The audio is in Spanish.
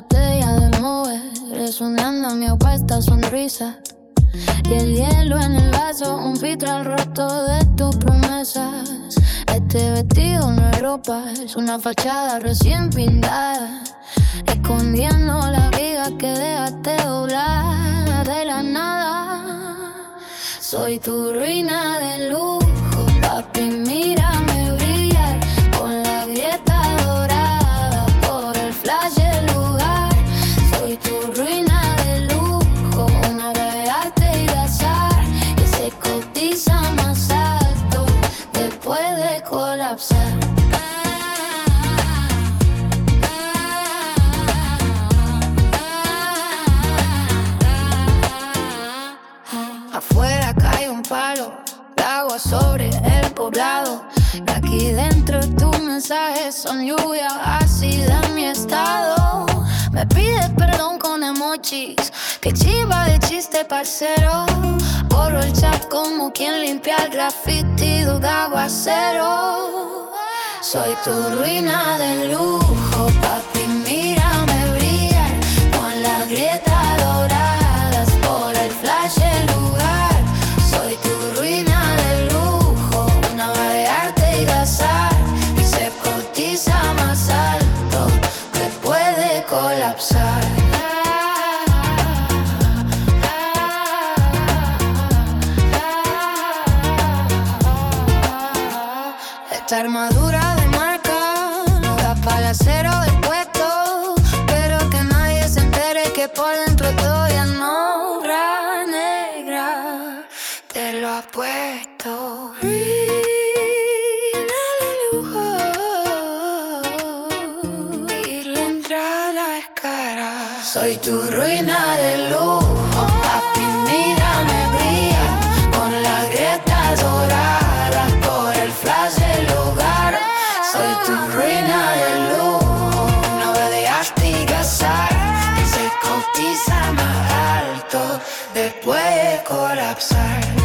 botella de mover, resonando mi opuesta sonrisa. Y el hielo en el vaso, un filtro al rato de tus promesas. Este vestido no es ropa, es una fachada recién pintada, escondiendo la viga que dejaste doblar de la nada. Soy tu ruina de lujo, papi, mírame brillar con la grieta dorada por el flash del lugar. Soy tu ruina de lujo, una obra de arte y de azar que se cotiza más alto después de colapsar. Afuera cae un palo de agua sobre el poblado, y aquí dentro tus mensajes son lluvia ácida en mi estado. Me pides perdón con emojis, que chiva de chiste parcero. Borro el chat como quien limpia el graffiti de aguacero. Soy tu ruina de lujo, papi, mírame brillar con las grietas doradas por el flash del lugar. Soy tu ruina de lujo, una obra de arte y de azar que se cotiza más alto después de colapsar. Esta armadura de marca no da para el acero del puesto, pero que nadie se entere que por dentro estoy en obra negra. Te lo apuesto. Ruina de lujo, y la entrada es cara. Soy tu ruina de lujo, papi, mírame brillar con las grietas doradas por el flash del hogar. Soy tu ruina de lujo, una obra de arte y de azar que se cotiza más alto después de colapsar.